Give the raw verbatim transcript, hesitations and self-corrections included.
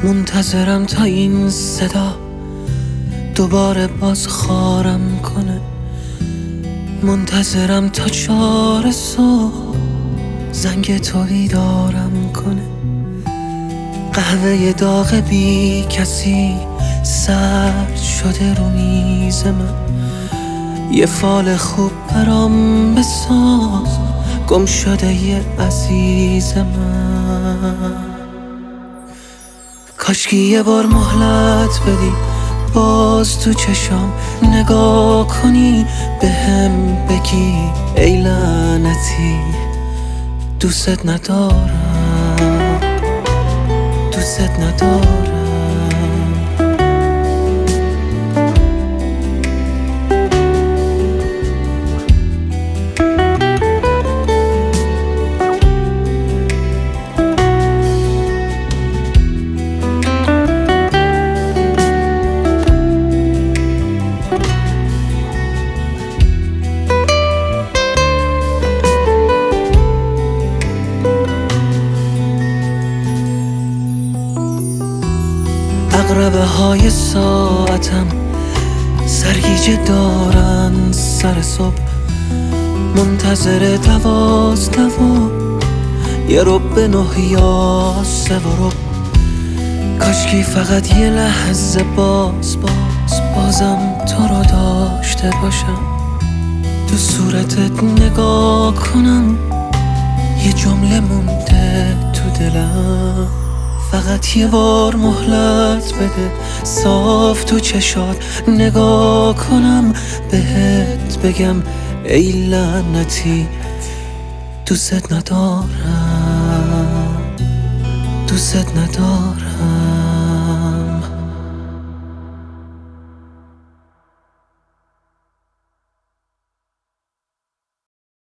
منتظرم تا این صدا دوباره باز خارم کنه، منتظرم تا چهار صبح زنگ تو بیدارم کنه. قهوه داغ بی کسی سرد شده رو میز من، یه فال خوب برام بساز گم شده یه عزیز من. کاشکی یه بار مهلت بدی باز تو چشام نگاه کنی، به هم بگی ای لعنتی دوست ندارم، دوست ندارم. عقربه های ساعتم سرگیجه دارن سر صبح، منتظر دوازده و یه رب به نه یا سه و رب. کاشکی فقط یه لحظه باز باز بازم تو رو داشته باشم، تو صورتت نگاه کنم یه جمله مونده تو دلم. فقط یه بار مهلت بده صاف تو چشات نگاه کنم، بهت بگم ای لعنتی دوست ندارم، دوست ندارم.